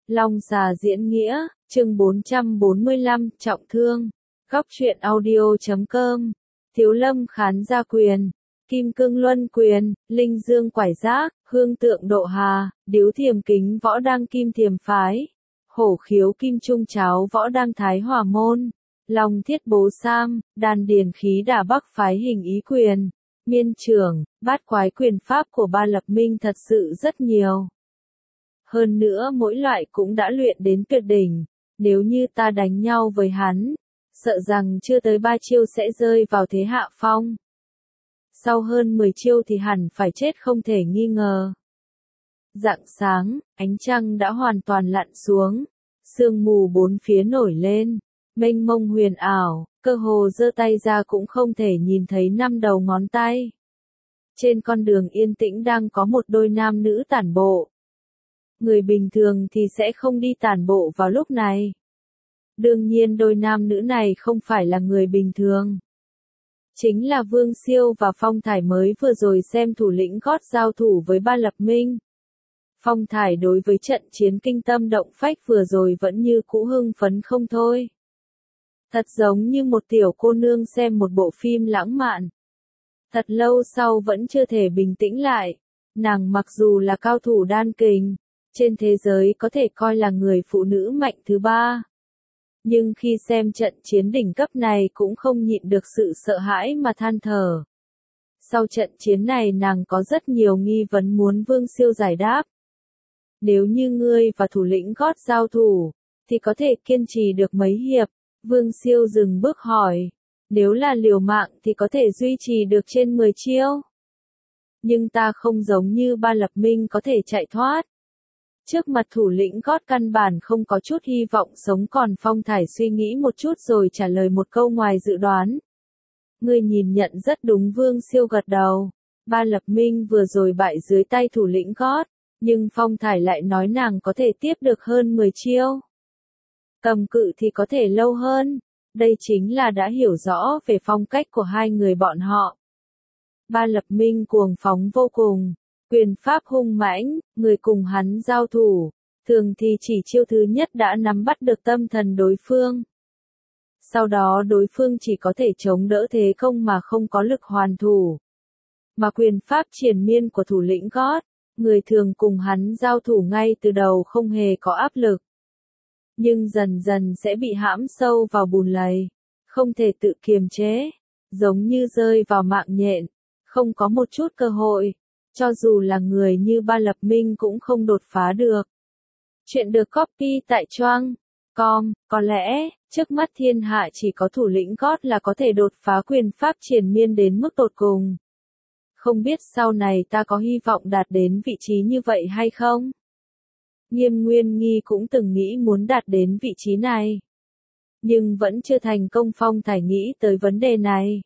Long Xà diễn nghĩa, chương 445, trọng thương. Góc truyện audio.com. Thiếu Lâm Khán Gia Quyền, Kim Cương Luân Quyền, Linh Dương Quải Giác, Hương Tượng Độ Hà, Điếu Thiềm Kính Võ Đăng Kim Thiềm Phái, Hổ Khiếu Kim Trung Cháo Võ Đăng Thái Hỏa Môn, Long Thiết Bố Sam, Đan Điền Khí Đả Bắc Phái Hình Ý Quyền, Miên Trưởng, Bát Quái Quyền Pháp của Ba Lập Minh thật sự rất nhiều. Hơn nữa mỗi loại cũng đã luyện đến tuyệt đỉnh, nếu như ta đánh nhau với hắn, sợ rằng chưa tới 3 chiêu sẽ rơi vào thế hạ phong. Sau hơn 10 chiêu thì hẳn phải chết không thể nghi ngờ. Rạng sáng, ánh trăng đã hoàn toàn lặn xuống, sương mù bốn phía nổi lên, mênh mông huyền ảo, cơ hồ giơ tay ra cũng không thể nhìn thấy 5 đầu ngón tay. Trên con đường yên tĩnh đang có một đôi nam nữ tản bộ. Người bình thường thì sẽ không đi tản bộ vào lúc này. Đương nhiên đôi nam nữ này không phải là người bình thường. Chính là Vương Siêu và Phong Thải mới vừa rồi xem thủ lĩnh gót giao thủ với Ba Lập Minh. Phong Thải đối với trận chiến kinh tâm động phách vừa rồi vẫn như cũ hưng phấn không thôi. Thật giống như một tiểu cô nương xem một bộ phim lãng mạn. Thật lâu sau vẫn chưa thể bình tĩnh lại. Nàng mặc dù là cao thủ đan kình, trên thế giới có thể coi là người phụ nữ mạnh thứ 3. Nhưng khi xem trận chiến đỉnh cấp này cũng không nhịn được sự sợ hãi mà than thở. Sau trận chiến này nàng có rất nhiều nghi vấn muốn Vương Siêu giải đáp. Nếu như ngươi và thủ lĩnh gót giao thủ, thì có thể kiên trì được mấy hiệp? Vương Siêu dừng bước hỏi. Nếu là liều mạng thì có thể duy trì được trên 10 chiêu. Nhưng ta không giống như Ba Lập Minh có thể chạy thoát. Trước mặt thủ lĩnh gót căn bản không có chút hy vọng sống còn. Phong Thải suy nghĩ một chút rồi trả lời một câu ngoài dự đoán. Ngươi nhìn nhận rất đúng. Vương Siêu gật đầu. Ba Lập Minh vừa rồi bại dưới tay thủ lĩnh gót, nhưng Phong Thải lại nói nàng có thể tiếp được hơn 10 chiêu. Cầm cự thì có thể lâu hơn. Đây chính là đã hiểu rõ về phong cách của hai người bọn họ. Ba Lập Minh cuồng phóng vô cùng. Quyền pháp hung mãnh, người cùng hắn giao thủ, thường thì chỉ chiêu thứ nhất đã nắm bắt được tâm thần đối phương. Sau đó đối phương chỉ có thể chống đỡ thế công mà không có lực hoàn thủ. Mà quyền pháp triền miên của thủ lĩnh gót, người thường cùng hắn giao thủ ngay từ đầu không hề có áp lực. Nhưng dần dần sẽ bị hãm sâu vào bùn lầy, không thể tự kiềm chế, giống như rơi vào mạng nhện, không có một chút cơ hội. Cho dù là người như Ba Lập Minh cũng không đột phá được. Chuyện được copy tại Choang.com, có lẽ, trước mắt thiên hạ chỉ có thủ lĩnh gót là có thể đột phá quyền pháp triền miên đến mức tột cùng. Không biết sau này ta có hy vọng đạt đến vị trí như vậy hay không? Nghiêm Nguyên Nghi cũng từng nghĩ muốn đạt đến vị trí này. Nhưng vẫn chưa thành công. Phong Thải nghĩ tới vấn đề này.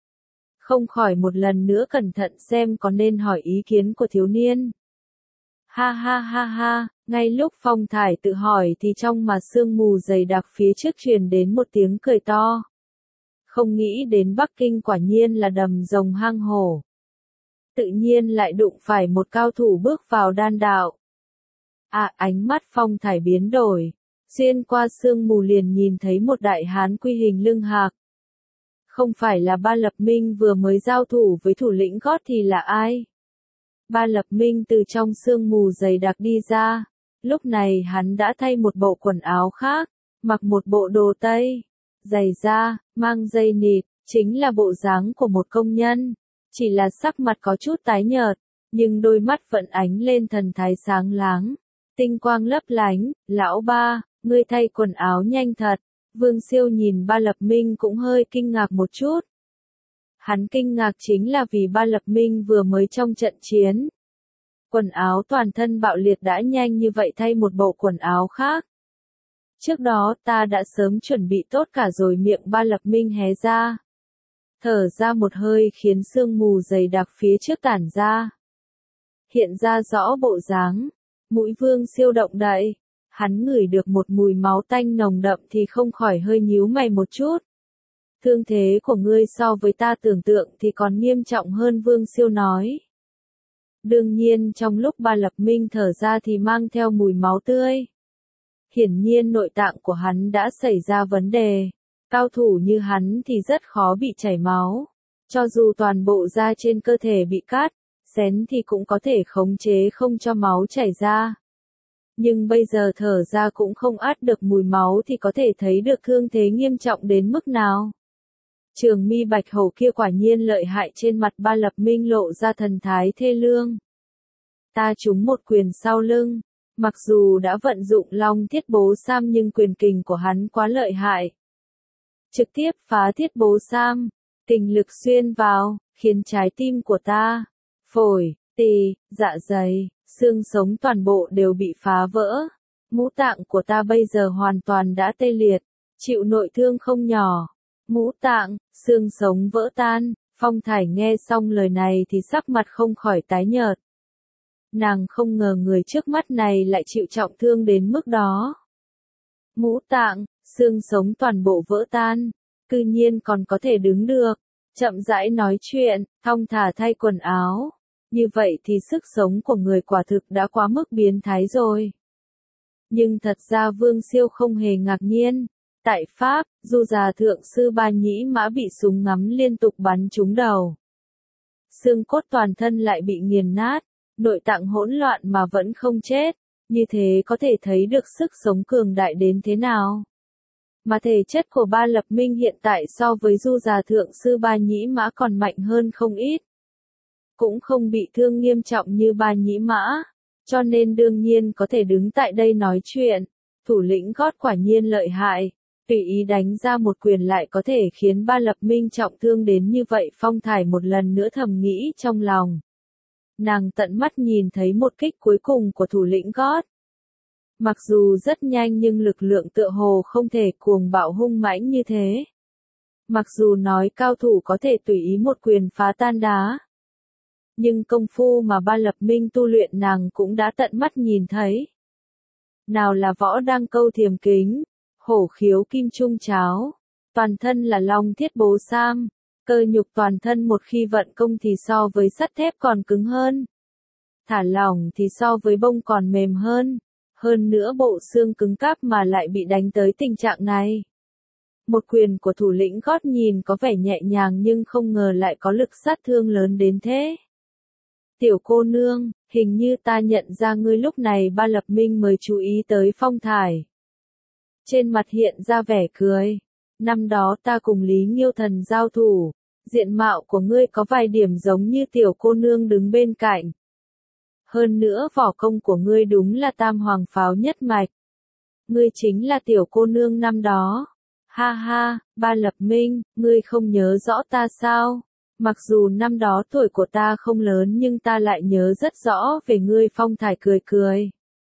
Không khỏi một lần nữa cẩn thận xem có nên hỏi ý kiến của thiếu niên. Ha ha ha ha, ngay lúc Phong Thải tự hỏi thì trong mà sương mù dày đặc phía trước truyền đến một tiếng cười to. Không nghĩ đến Bắc Kinh quả nhiên là đầm rồng hang hổ. Tự nhiên lại đụng phải một cao thủ bước vào đan đạo. Ánh mắt Phong Thải biến đổi, xuyên qua sương mù liền nhìn thấy một đại hán quy hình lưng hạc. Không phải là Ba Lập Minh vừa mới giao thủ với thủ lĩnh gót thì là ai? Ba Lập Minh từ trong sương mù dày đặc đi ra. Lúc này hắn đã thay một bộ quần áo khác, mặc một bộ đồ tây, giày da, mang dây nịt, chính là bộ dáng của một công nhân. Chỉ là sắc mặt có chút tái nhợt, nhưng đôi mắt vẫn ánh lên thần thái sáng láng, tinh quang lấp lánh. Lão Ba, ngươi thay quần áo nhanh thật. Vương Siêu nhìn Ba Lập Minh cũng hơi kinh ngạc một chút. Hắn kinh ngạc chính là vì Ba Lập Minh vừa mới trong trận chiến. Quần áo toàn thân bạo liệt đã nhanh như vậy thay một bộ quần áo khác. Trước đó ta đã sớm chuẩn bị tốt cả rồi. Miệng Ba Lập Minh hé ra. Thở ra một hơi khiến sương mù dày đặc phía trước tản ra. Hiện ra rõ bộ dáng. Mũi Vương Siêu động đậy. Hắn ngửi được một mùi máu tanh nồng đậm thì không khỏi hơi nhíu mày một chút. Thương thế của ngươi so với ta tưởng tượng thì còn nghiêm trọng hơn. Vương Siêu nói. Đương nhiên trong lúc Ba Lập Minh thở ra thì mang theo mùi máu tươi. Hiển nhiên nội tạng của hắn đã xảy ra vấn đề. Cao thủ như hắn thì rất khó bị chảy máu. Cho dù toàn bộ da trên cơ thể bị cắt, xén thì cũng có thể khống chế không cho máu chảy ra. Nhưng bây giờ thở ra cũng không át được mùi máu thì có thể thấy được thương thế nghiêm trọng đến mức nào. Trường mi bạch hổ kia quả nhiên lợi hại, trên mặt Ba Lập Minh lộ ra thần thái thê lương. Ta trúng một quyền sau lưng, mặc dù đã vận dụng Long Thiết Bố Sam nhưng quyền kình của hắn quá lợi hại. Trực tiếp phá Thiết Bố Sam, kình lực xuyên vào, khiến trái tim của ta, phổi, tỳ, dạ dày, xương sống toàn bộ đều bị phá vỡ. Ngũ tạng của ta bây giờ hoàn toàn đã tê liệt, chịu nội thương không nhỏ. Ngũ tạng, xương sống vỡ tan. Phong Thải nghe xong lời này thì sắc mặt không khỏi tái nhợt. Nàng không ngờ người trước mắt này lại chịu trọng thương đến mức đó. Ngũ tạng, xương sống toàn bộ vỡ tan, cư nhiên còn có thể đứng được, chậm rãi nói chuyện, thong thả thay quần áo. Như vậy thì sức sống của người quả thực đã quá mức biến thái rồi. Nhưng thật ra Vương Siêu không hề ngạc nhiên. Tại Pháp, Du Già Thượng Sư Ba Nhĩ Mã bị súng ngắm liên tục bắn trúng đầu. Xương cốt toàn thân lại bị nghiền nát, nội tạng hỗn loạn mà vẫn không chết. Như thế có thể thấy được sức sống cường đại đến thế nào. Mà thể chất của Ba Lập Minh hiện tại so với Du Già Thượng Sư Ba Nhĩ Mã còn mạnh hơn không ít. Cũng không bị thương nghiêm trọng như Ba Nhĩ Mã, cho nên đương nhiên có thể đứng tại đây nói chuyện. Thủ lĩnh gót quả nhiên lợi hại, tùy ý đánh ra một quyền lại có thể khiến Ba Lập Minh trọng thương đến như vậy. Phong Thải một lần nữa thầm nghĩ trong lòng. Nàng tận mắt nhìn thấy một kích cuối cùng của thủ lĩnh gót. Mặc dù rất nhanh nhưng lực lượng tựa hồ không thể cuồng bạo hung mãnh như thế. Mặc dù nói cao thủ có thể tùy ý một quyền phá tan đá. Nhưng công phu mà Ba Lập Minh tu luyện nàng cũng đã tận mắt nhìn thấy. Nào là võ đăng câu thiềm kính, hổ khiếu kim trung cháo, toàn thân là Long Thiết Bố Sam, cơ nhục toàn thân một khi vận công thì so với sắt thép còn cứng hơn. Thả lỏng thì so với bông còn mềm hơn. Hơn nữa bộ xương cứng cáp mà lại bị đánh tới tình trạng này. Một quyền của thủ lĩnh gót nhìn có vẻ nhẹ nhàng nhưng không ngờ lại có lực sát thương lớn đến thế. Tiểu cô nương, hình như ta nhận ra ngươi lúc này. Ba Lập Minh mới chú ý tới Phong Thải. Trên mặt hiện ra vẻ cười. Năm đó ta cùng Lý Nghiêu Thần giao thủ, diện mạo của ngươi có vài điểm giống như tiểu cô nương đứng bên cạnh. Hơn nữa võ công của ngươi đúng là tam hoàng pháo nhất mạch. Ngươi chính là tiểu cô nương năm đó. Ha ha, Ba Lập Minh, ngươi không nhớ rõ ta sao? Mặc dù năm đó tuổi của ta không lớn nhưng ta lại nhớ rất rõ về ngươi. Phong Thải cười cười.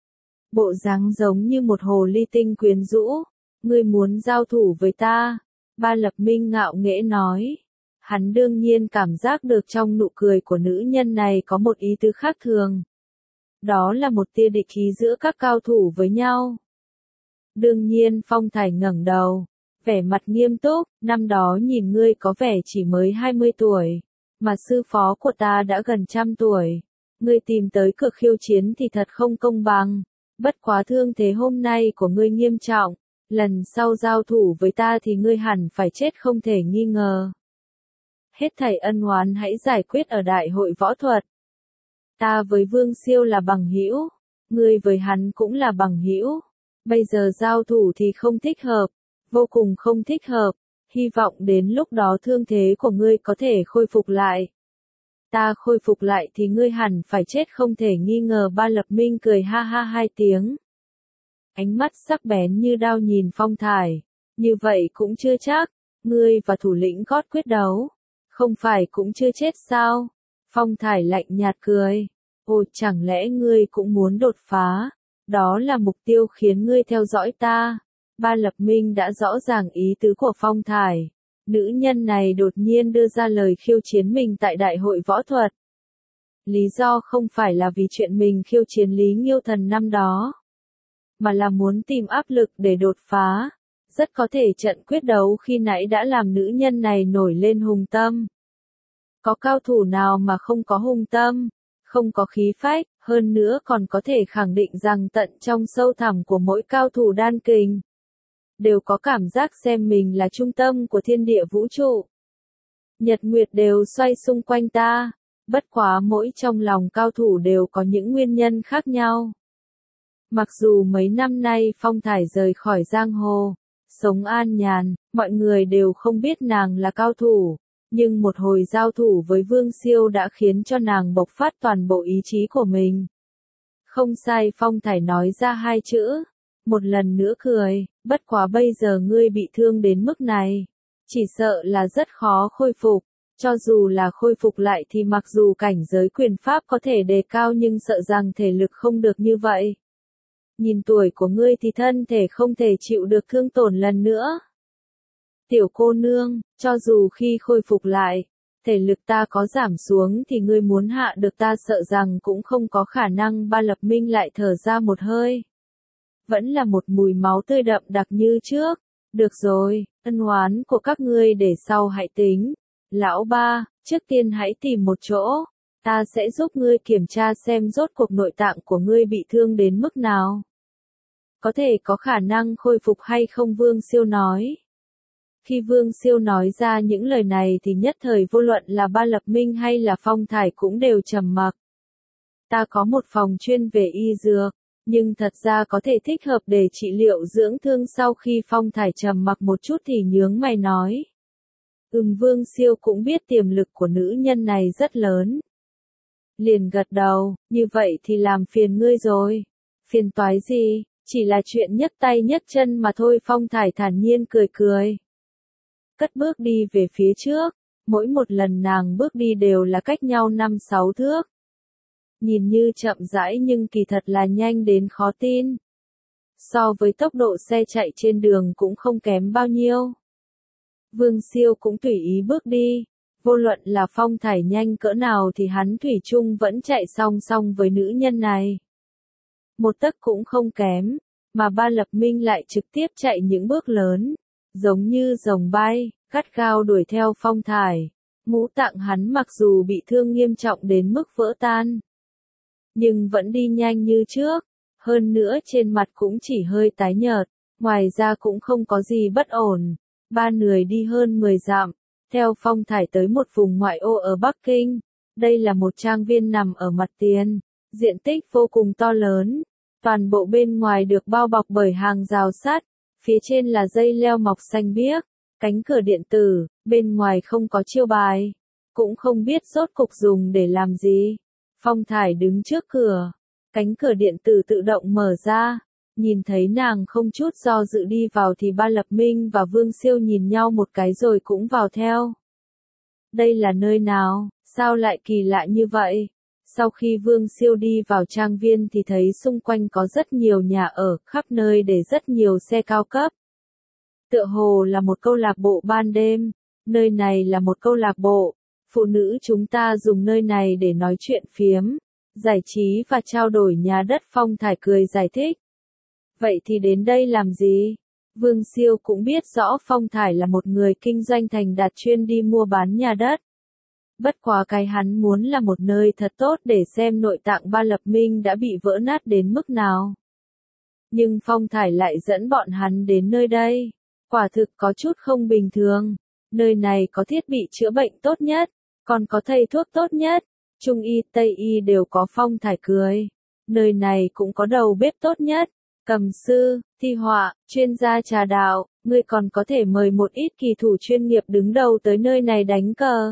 Bộ dáng giống như một hồ ly tinh quyến rũ. Ngươi muốn giao thủ với ta? Ba Lập Minh ngạo nghễ nói. Hắn đương nhiên cảm giác được trong nụ cười của nữ nhân này có một ý tứ khác thường. Đó là một tia địch ý giữa các cao thủ với nhau. Đương nhiên Phong Thải ngẩng đầu, vẻ mặt nghiêm túc, năm đó nhìn ngươi có vẻ chỉ mới 20 tuổi, mà sư phó của ta đã gần 100 tuổi. Ngươi tìm tới cửa khiêu chiến thì thật không công bằng, bất quá thương thế hôm nay của ngươi nghiêm trọng, lần sau giao thủ với ta thì ngươi hẳn phải chết không thể nghi ngờ. Hết thảy ân oán hãy giải quyết ở đại hội võ thuật. Ta với Vương Siêu là bằng hữu, ngươi với hắn cũng là bằng hữu. Bây giờ giao thủ thì không thích hợp, vô cùng không thích hợp. Hy vọng đến lúc đó thương thế của ngươi có thể khôi phục lại. Ta khôi phục lại thì ngươi hẳn phải chết không thể nghi ngờ. Ba Lập Minh cười ha ha 2 tiếng. Ánh mắt sắc bén như đao nhìn Phong Thải. Như vậy cũng chưa chắc, ngươi và thủ lĩnh gót quyết đấu. Không phải cũng chưa chết sao? Phong Thải lạnh nhạt cười. Ồ, chẳng lẽ ngươi cũng muốn đột phá? Đó là mục tiêu khiến ngươi theo dõi ta. Ba Lập Minh đã rõ ràng ý tứ của Phong Thải. Nữ nhân này đột nhiên đưa ra lời khiêu chiến mình tại đại hội võ thuật. Lý do không phải là vì chuyện mình khiêu chiến Lý Nghiêu Thần năm đó, mà là muốn tìm áp lực để đột phá. Rất có thể trận quyết đấu khi nãy đã làm nữ nhân này nổi lên hùng tâm. Có cao thủ nào mà không có hùng tâm, không có khí phách, Hơn nữa còn có thể khẳng định rằng tận trong sâu thẳm của mỗi cao thủ đan kình, đều có cảm giác xem mình là trung tâm của thiên địa vũ trụ. Nhật nguyệt đều xoay xung quanh ta, bất quá mỗi trong lòng cao thủ đều có những nguyên nhân khác nhau. Mặc dù mấy năm nay Phong Thải rời khỏi giang hồ, sống an nhàn, mọi người đều không biết nàng là cao thủ, nhưng một hồi giao thủ với Vương Siêu đã khiến cho nàng bộc phát toàn bộ ý chí của mình. Không sai, Phong Thải nói ra hai chữ, một lần nữa cười, bất quá bây giờ ngươi bị thương đến mức này, chỉ sợ là rất khó khôi phục. Cho dù là khôi phục lại thì mặc dù cảnh giới quyền pháp có thể đề cao nhưng sợ rằng thể lực không được như vậy. Nhìn tuổi của ngươi thì thân thể không thể chịu được thương tổn lần nữa. Tiểu cô nương, cho dù khi khôi phục lại, thể lực ta có giảm xuống thì ngươi muốn hạ được ta sợ rằng cũng không có khả năng. Ba Lập Minh lại thở ra một hơi. Vẫn là một mùi máu tươi đậm đặc như trước. Được rồi, ân oán của các ngươi để sau hãy tính. Lão ba, trước tiên hãy tìm một chỗ, ta sẽ giúp ngươi kiểm tra xem rốt cuộc nội tạng của ngươi bị thương đến mức nào. Có thể có khả năng khôi phục hay không, Vương Siêu nói. Khi Vương Siêu nói ra những lời này thì nhất thời vô luận là Ba Lập Minh hay là Phong Thải cũng đều trầm mặc. Ta có một phòng chuyên về y dược, nhưng thật ra có thể thích hợp để trị liệu dưỡng thương. Sau khi Phong Thải trầm mặc một chút thì nhướng mày nói. Vương Siêu cũng biết tiềm lực của nữ nhân này rất lớn. Liền gật đầu, như vậy thì làm phiền ngươi rồi. Phiền toái gì, chỉ là chuyện nhấc tay nhấc chân mà thôi. Phong Thải thản nhiên cười cười. Cất bước đi về phía trước, mỗi một lần nàng bước đi đều là cách nhau 5-6 thước. Nhìn như chậm rãi nhưng kỳ thật là nhanh đến khó tin. So với tốc độ xe chạy trên đường cũng không kém bao nhiêu. Vương Siêu cũng tùy ý bước đi, vô luận là Phong Thải nhanh cỡ nào thì hắn thủy chung vẫn chạy song song với nữ nhân này. Một tấc cũng không kém, mà Ba Lập Minh lại trực tiếp chạy những bước lớn, giống như rồng bay, gắt gao đuổi theo Phong Thải. Ngũ tạng hắn mặc dù bị thương nghiêm trọng đến mức vỡ tan, nhưng vẫn đi nhanh như trước, hơn nữa trên mặt cũng chỉ hơi tái nhợt, ngoài ra cũng không có gì bất ổn. Ba người đi hơn 10 dặm, theo Phong Thải tới một vùng ngoại ô ở Bắc Kinh. Đây là một trang viên nằm ở mặt tiền, diện tích vô cùng to lớn. Toàn bộ bên ngoài được bao bọc bởi hàng rào sắt, phía trên là dây leo mọc xanh biếc, cánh cửa điện tử, bên ngoài không có chiêu bài, cũng không biết rốt cục dùng để làm gì. Phong Thải đứng trước cửa, cánh cửa điện tử tự động mở ra. Nhìn thấy nàng không chút do dự đi vào thì Ba Lập Minh và Vương Siêu nhìn nhau một cái rồi cũng vào theo. Đây là nơi nào, sao lại kỳ lạ như vậy? Sau khi Vương Siêu đi vào trang viên thì thấy xung quanh có rất nhiều nhà ở, khắp nơi để rất nhiều xe cao cấp. Tựa hồ là một câu lạc bộ ban đêm, nơi này là một câu lạc bộ, phụ nữ chúng ta dùng nơi này để nói chuyện phiếm, giải trí và trao đổi nhà đất. Phong Thải cười giải thích. Vậy thì đến đây làm gì? Vương Siêu cũng biết rõ Phong Thải là một người kinh doanh thành đạt chuyên đi mua bán nhà đất. Bất quá cái hắn muốn là một nơi thật tốt để xem nội tạng Ba Lập Minh đã bị vỡ nát đến mức nào. Nhưng Phong Thải lại dẫn bọn hắn đến nơi đây. Quả thực có chút không bình thường. Nơi này có thiết bị chữa bệnh tốt nhất, còn có thầy thuốc tốt nhất. Trung y, Tây y đều có. Phong Thải cười. Nơi này cũng có đầu bếp tốt nhất. Cầm sư, thi họa, chuyên gia trà đạo, ngươi còn có thể mời một ít kỳ thủ chuyên nghiệp đứng đầu tới nơi này đánh cờ.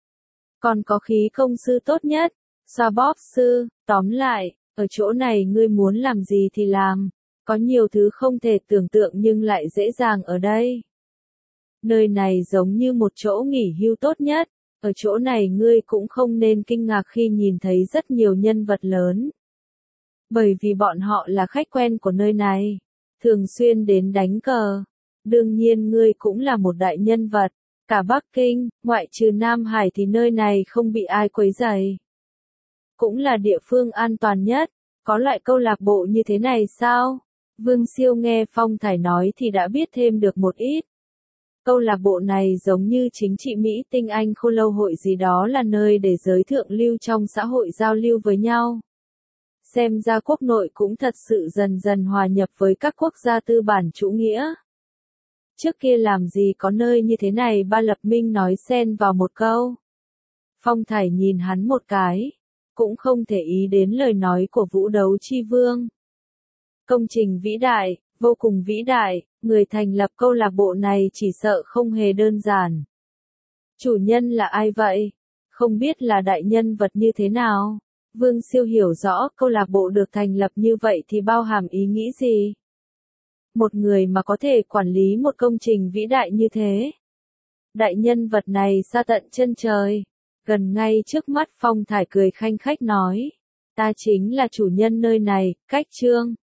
Còn có khí công sư tốt nhất, xoa bóp sư, tóm lại, ở chỗ này ngươi muốn làm gì thì làm, có nhiều thứ không thể tưởng tượng nhưng lại dễ dàng ở đây. Nơi này giống như một chỗ nghỉ hưu tốt nhất, ở chỗ này ngươi cũng không nên kinh ngạc khi nhìn thấy rất nhiều nhân vật lớn. Bởi vì bọn họ là khách quen của nơi này, thường xuyên đến đánh cờ. Đương nhiên ngươi cũng là một đại nhân vật, cả Bắc Kinh, ngoại trừ Nam Hải thì nơi này không bị ai quấy rầy. Cũng là địa phương an toàn nhất, có loại câu lạc bộ như thế này sao? Vương Siêu nghe Phong Thải nói thì đã biết thêm được một ít. Câu lạc bộ này giống như chính trị Mỹ tinh Anh khô lâu hội gì đó, là nơi để giới thượng lưu trong xã hội giao lưu với nhau. Xem ra quốc nội cũng thật sự dần dần hòa nhập với các quốc gia tư bản chủ nghĩa. Trước kia làm gì có nơi như thế này, Ba Lập Minh nói xen vào một câu. Phong Thải nhìn hắn một cái, cũng không thể ý đến lời nói của Vũ Đấu Chi Vương. Công trình vĩ đại, vô cùng vĩ đại, người thành lập câu lạc bộ này chỉ sợ không hề đơn giản. Chủ nhân là ai vậy? Không biết là đại nhân vật như thế nào? Vương Siêu hiểu rõ câu lạc bộ được thành lập như vậy thì bao hàm ý nghĩ gì? Một người mà có thể quản lý một công trình vĩ đại như thế. Đại nhân vật này xa tận chân trời, gần ngay trước mắt. Phong Thải cười khanh khách nói. Ta chính là chủ nhân nơi này, Cách Trương.